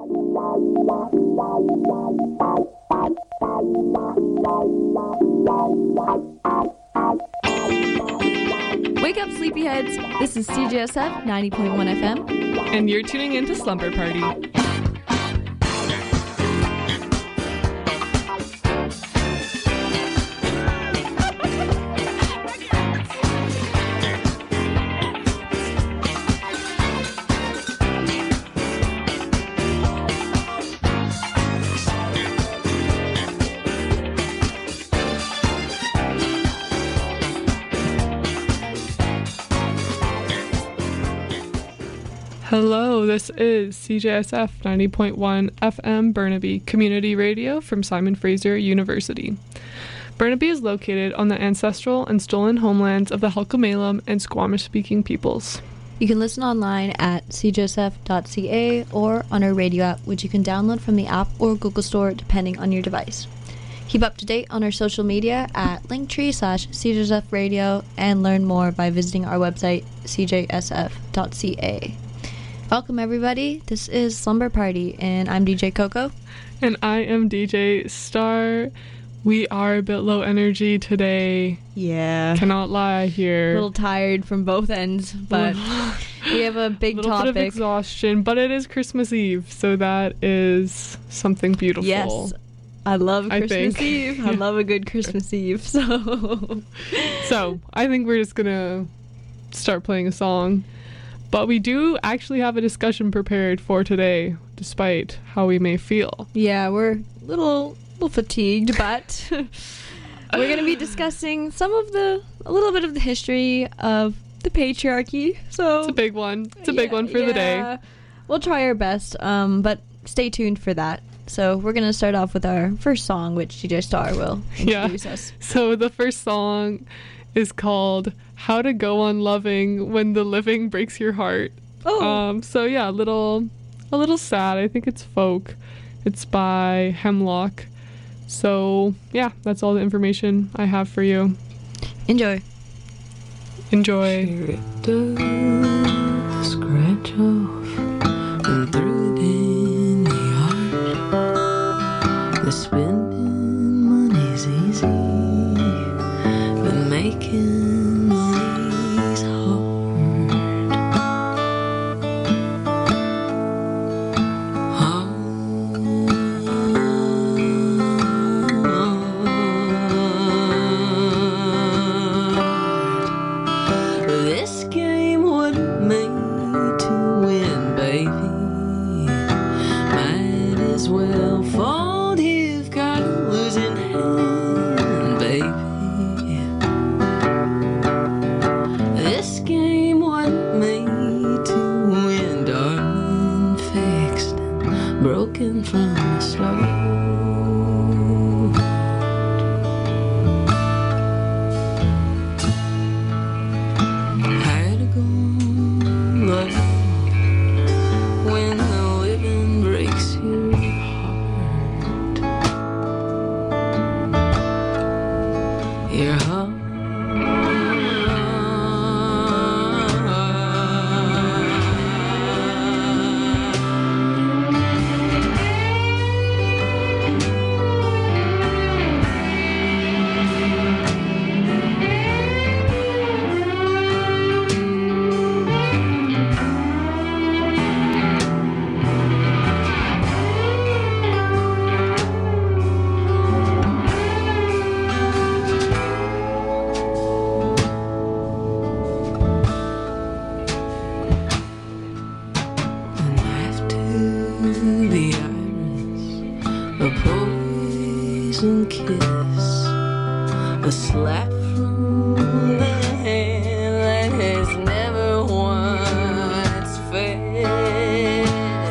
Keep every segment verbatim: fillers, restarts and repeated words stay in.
Wake up, sleepyheads. This is C J S F ninety point one F M. And you're tuning into Slumber Party. Hello, this is C J S F ninety point one F M Burnaby Community Radio from Simon Fraser University. Burnaby is located on the ancestral and stolen homelands of the Halkomelem and Squamish-speaking peoples. You can listen online at c j s f dot c a or on our radio app, which you can download from the app or Google Store depending on your device. Keep up to date on our social media at linktree slash C J S F radio and learn more by visiting our website c j s f dot c a. Welcome everybody, this is Slumber Party and I'm D J Coco. And I am D J Star. We are a bit low energy today. Yeah. Cannot lie here. A little tired from both ends, but we have a big topic. A little bit of exhaustion, but it is Christmas Eve, so that is something beautiful. Yes. I love Christmas I Eve. Yeah. I love a good Christmas Eve, so... So, I think we're just gonna start playing a song. But we do actually have a discussion prepared for today, despite how we may feel. Yeah, we're a little, little fatigued, but we're going to be discussing some of the, a little bit of the history of the patriarchy. So it's a big one. It's a big yeah, one for yeah. the day. We'll try our best, um, but stay tuned for that. So we're going to start off with our first song, which D J Star will introduce yeah. us. So the first song is called How to Go On Loving When the Living Breaks Your Heart. Oh. Um, so yeah, a little, a little sad. I think it's folk. It's by Hemlock. So yeah, that's all the information I have for you. Enjoy. Enjoy. Sure it does scratch off and through it in the heart. The spending money's easy, but making money's hard. Hard. This game wasn't made to win, baby. Might as well fold, you've got a losing hand, baby. This game wasn't made to win, darling. Fixed and broken from the start. How to go on loving when the living breaks your heart. Your heart. And after the iris, a poison kiss, a slap from the hand that has never once fed.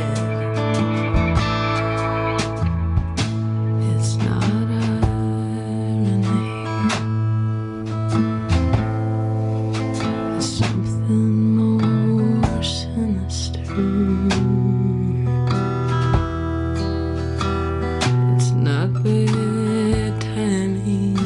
It's not irony, it's something more sinister. It's not bad timing.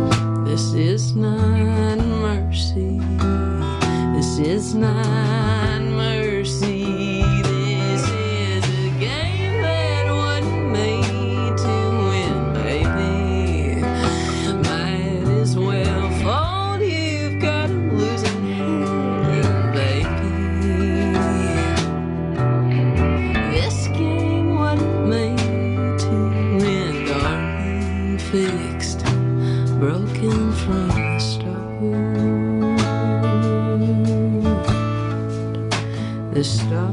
This is not mercy. This is not find mercy. This is a game that wasn't made to win, baby. Might as well fold. You've got a losing hand, baby. This game wasn't made to win, darling. Fixed, broken from the start. The start.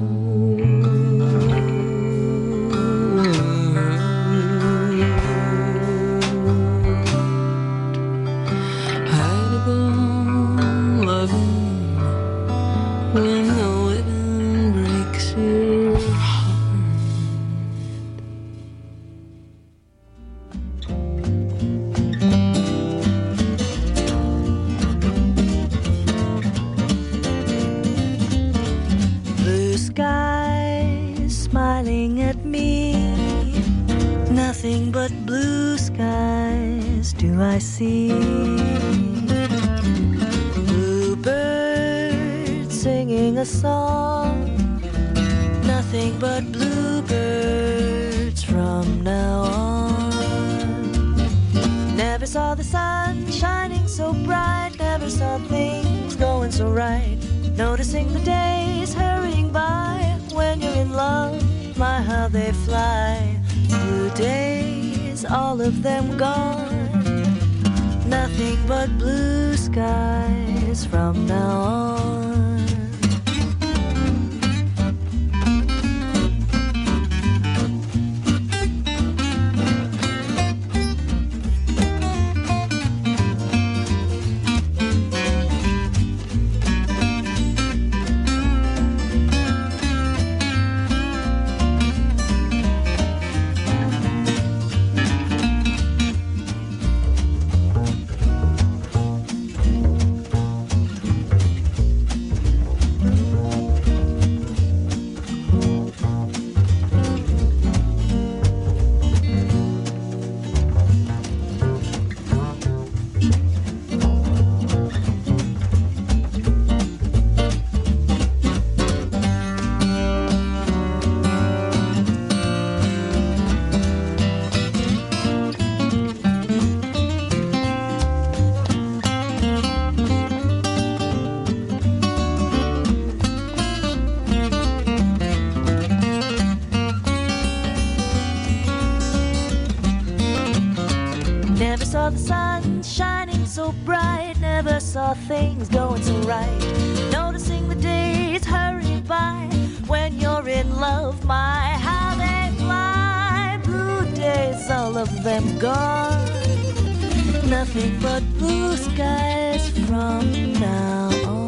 Hide a gun, loving when the living breaks your heart. Blue skies smiling at me. Nothing but blue skies do I see. Bluebirds singing a song. Nothing but bluebirds from now on. Never saw the sun shining so bright. Never saw things going so right. Noticing the days hurrying by. When you're in love, my how they fly. Blue days, all of them gone. Nothing but blue skies from now on. Never saw the sun shining so bright. Never saw things going so right. Noticing the days hurrying by. When you're in love, my how they fly. Blue days, all of them gone. Nothing but blue skies from now on.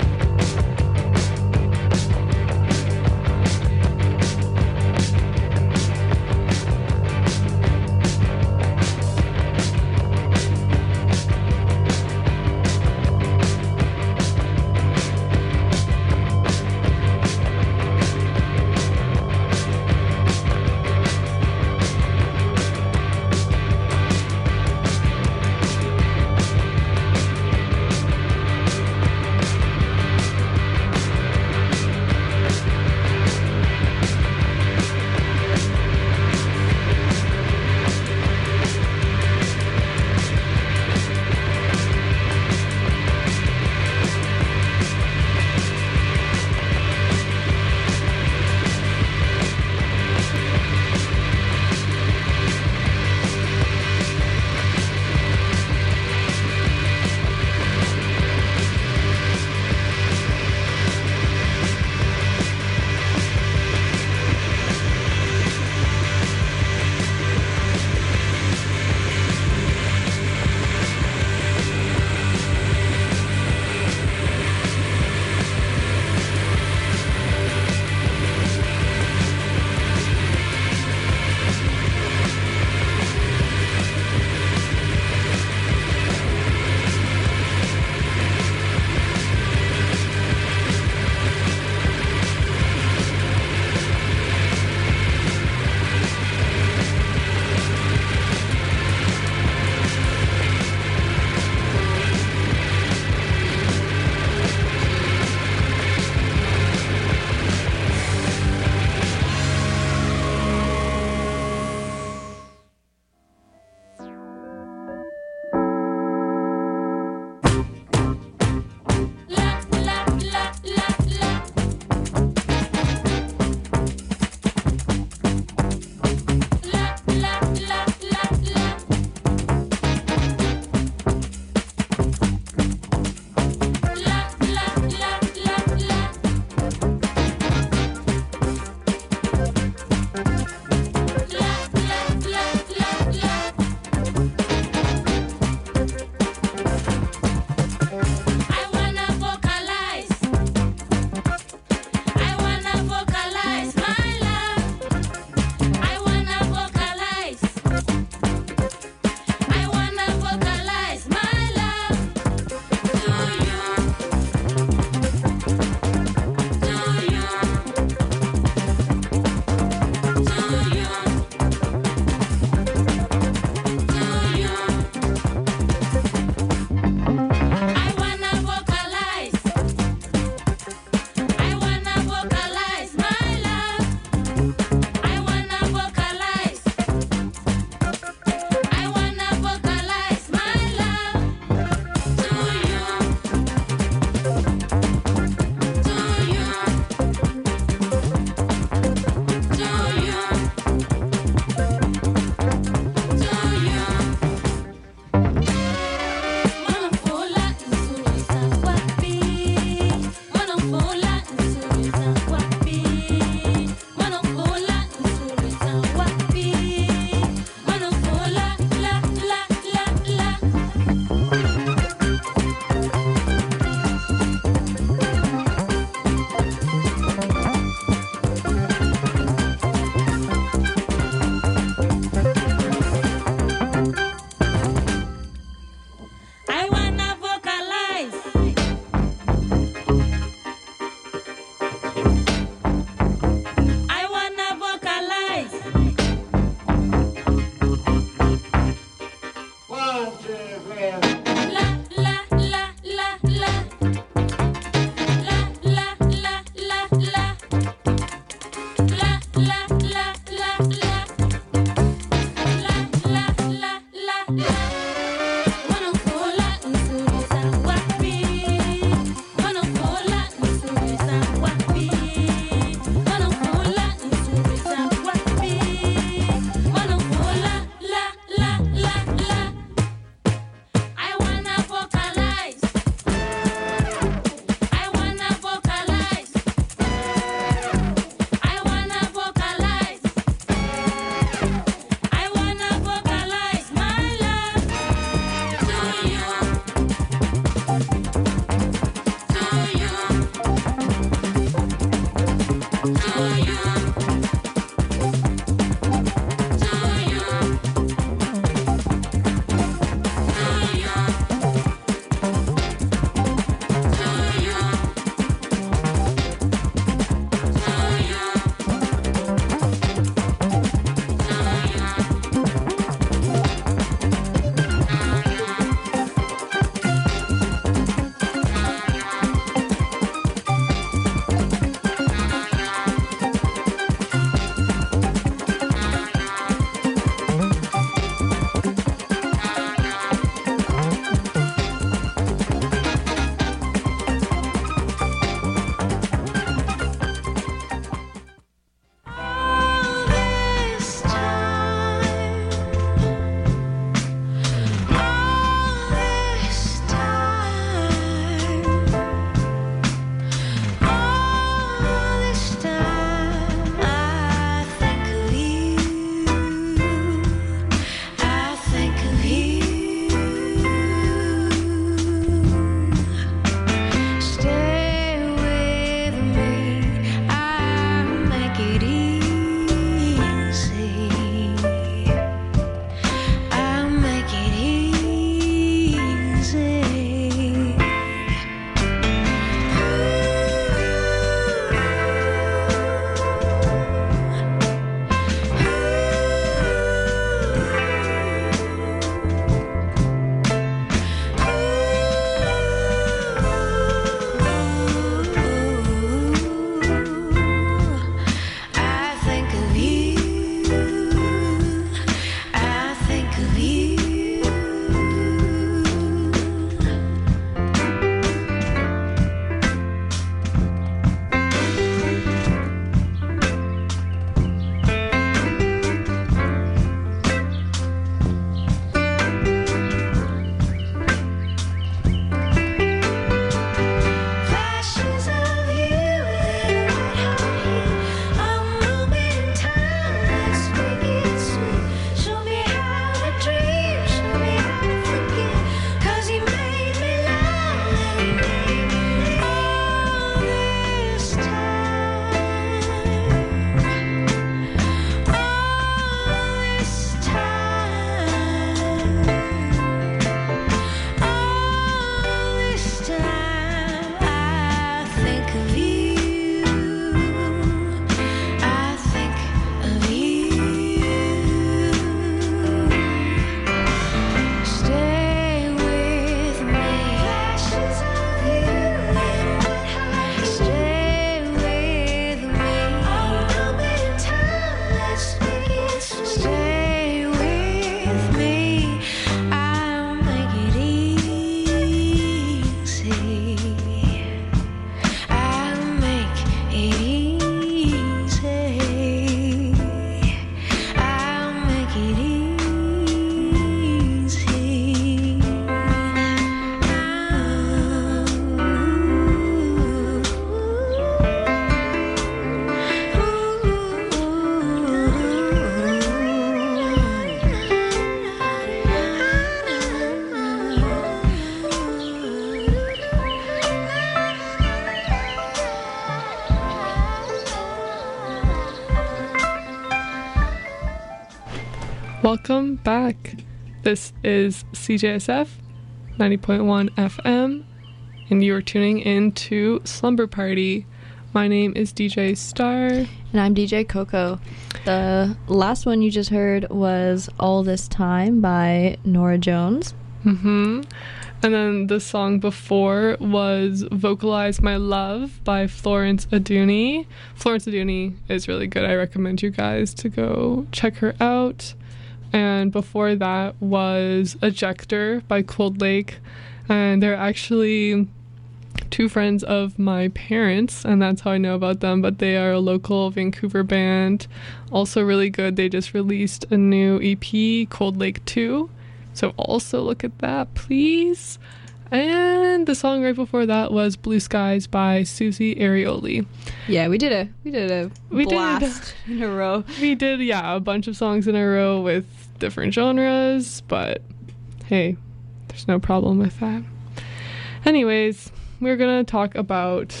Welcome back. This is C J S F ninety point one F M, and you are tuning in to Slumber Party. My name is D J Star. And I'm D J Coco. The last one you just heard was All This Time by Nora Jones. Mm-hmm. And then the song before was Vocalize My Love by Florence Aduni. Florence Aduni is really good. I recommend you guys to go check her out. And before that was Ejector by Cold Lake. And they're actually two friends of my parents, and that's how I know about them, but they are a local Vancouver band. Also really good. They just released a new E P, Cold Lake two. So also look at that, please. And the song right before that was Blue Skies by Susie Arioli. Yeah, we did a we did a We blast did. in a row. We did, yeah, a bunch of songs in a row with different genres, but hey, there's no problem with that. Anyways, we're gonna talk about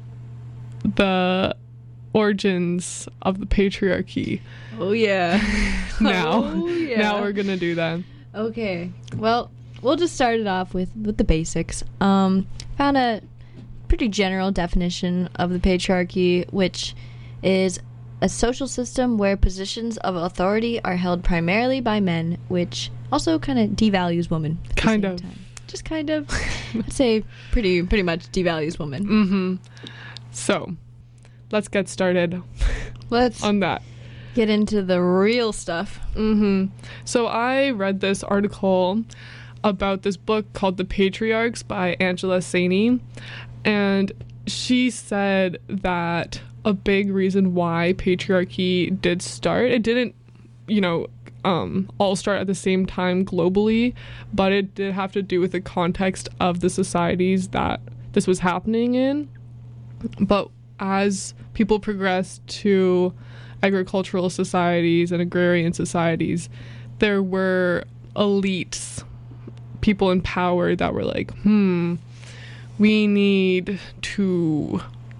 the origins of the patriarchy. Oh yeah. Now, Oh, yeah. now we're gonna do that. Okay. Well, we'll just start it off with, with the basics. Um, found a pretty general definition of the patriarchy, which is a social system where positions of authority are held primarily by men, which also kind of devalues women. At Kind the same of. Time. Just kind of. I'd say pretty pretty much devalues women. Mm-hmm. So, let's get started Let's on that. get into the real stuff. Mm-hmm. So I read this article about this book called The Patriarchs by Angela Saini, and she said that a big reason why patriarchy did start, it didn't, you know, um, all start at the same time globally, but it did have to do with the context of the societies that this was happening in. But as people progressed to agricultural societies and agrarian societies, there were elites, people in power that were like, hmm, we need to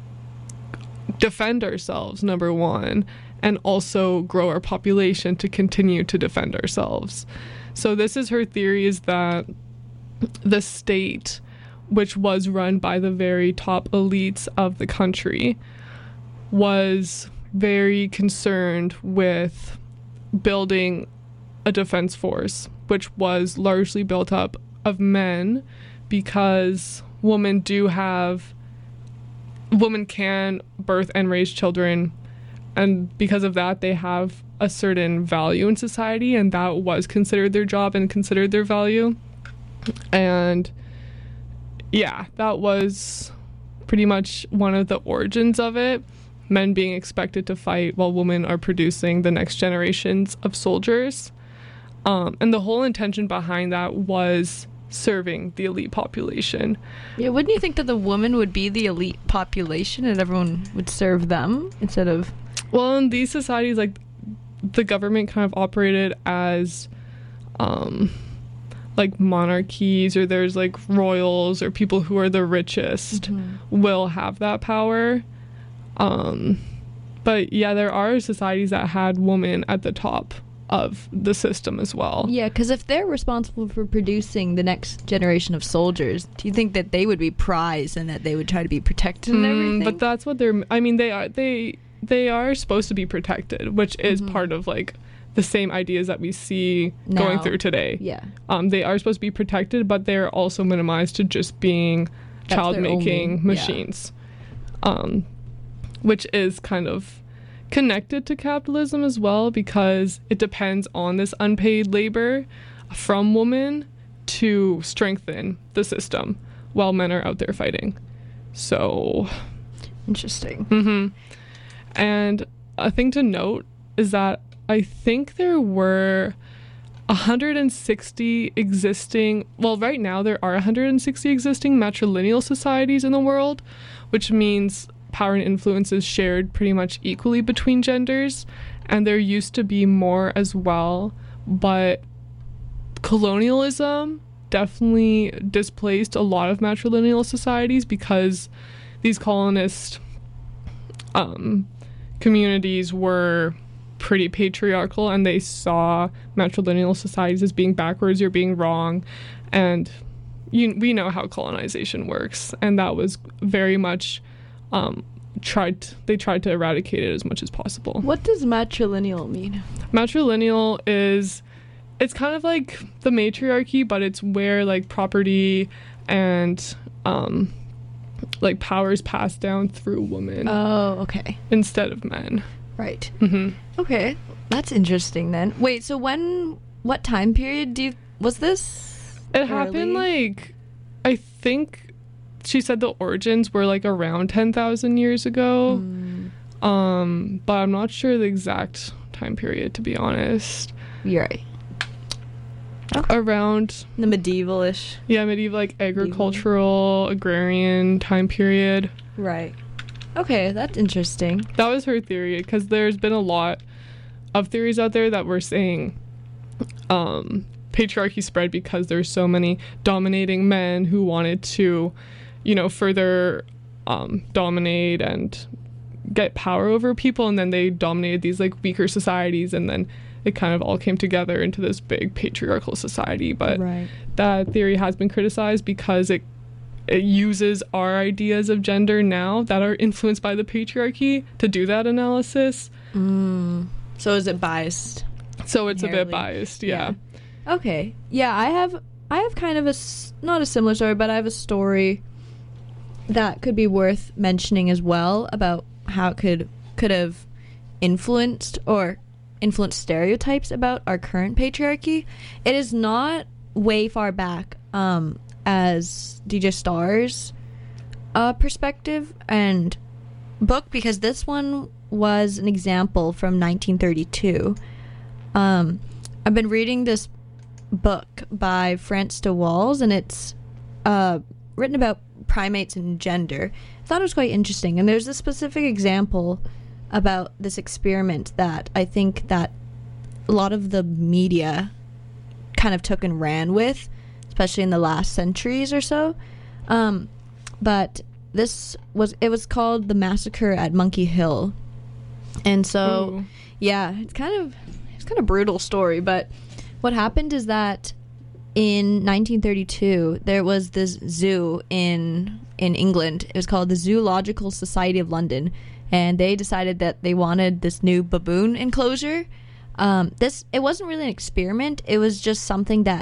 defend ourselves, number one, and also grow our population to continue to defend ourselves. So this is her theory, is that the state, which was run by the very top elites of the country, was very concerned with building a defense force, which was largely built up of men, because women do have, women can birth and raise children, and because of that they have a certain value in society, and that was considered their job and considered their value. And yeah, that was pretty much one of the origins of it, men being expected to fight while women are producing the next generations of soldiers. Um, and the whole intention behind that was serving the elite population. Yeah, wouldn't you think that the woman would be the elite population and everyone would serve them instead of... Well, in these societies, like, the government kind of operated as um like monarchies, or there's like royals or people who are the richest Mhm. will have that power. Um but yeah, there are societies that had women at the top of the system as well. Yeah, because if they're responsible for producing the next generation of soldiers, do you think that they would be prized and that they would try to be protected and Mm, everything? but that's what they're, I mean, they are they they are supposed to be protected, which is Mhm. part of like the same ideas that we see going Now. through today. Yeah. Um, they are supposed to be protected, but they're also minimized to just being That's child their making only- yeah. machines, um, which is kind of connected to capitalism as well, because it depends on this unpaid labor from women to strengthen the system while men are out there fighting. So, Interesting. hmm and a thing to note is that I think there were one hundred sixty existing, well, right now there are one hundred sixty existing matrilineal societies in the world, which means power and influence is shared pretty much equally between genders, and there used to be more as well, but colonialism definitely displaced a lot of matrilineal societies, because these colonist um, communities were pretty patriarchal, and they saw matrilineal societies as being backwards or being wrong. And you, we know how colonization works, and that was very much um, tried to, they tried to eradicate it as much as possible. What does matrilineal mean? Matrilineal is, it's kind of like the matriarchy, but it's where like property and um, like power is passed down through women Oh, okay. instead of men. Right. hmm Okay. That's interesting then. Wait, so when, what time period do you, was this? It happened Early? like, I think she said the origins were like around ten thousand years ago. Mm, Um, but I'm not sure the exact time period, to be honest. you're right. Around, The medieval-ish. yeah, medieval, like agricultural, agrarian time period. Right. Okay, that's interesting. That was her theory, because there's been a lot of theories out there that were saying um, patriarchy spread because there's so many dominating men who wanted to, you know, further um, dominate and get power over people, and then they dominated these like weaker societies, and then it kind of all came together into this big patriarchal society. But Right. that theory has been criticized because it it uses our ideas of gender now that are influenced by the patriarchy to do that analysis. Mm. So is it biased? So it's a bit Inherently. biased, yeah. Okay. Yeah, I have I have kind of a s- not a similar story, but I have a story that could be worth mentioning as well about how it could could have influenced or influenced stereotypes about our current patriarchy. It is not way far back um as D J Star's uh perspective and book, because this one was an example from nineteen thirty-two. Um, I've been reading this book by France de Waals, and it's uh, written about primates and gender. I thought it was quite interesting, and there's a specific example about this experiment that I think that a lot of the media kind of took and ran with, especially in the last centuries or so. Um, but this was it was called the Massacre at Monkey Hill, and so Ooh. yeah, it's kind of it's kind of brutal story. But what happened is that in nineteen thirty-two there was this zoo in in England. It was called the Zoological Society of London, and they decided that they wanted this new baboon enclosure. Um, this it wasn't really an experiment. It was just something that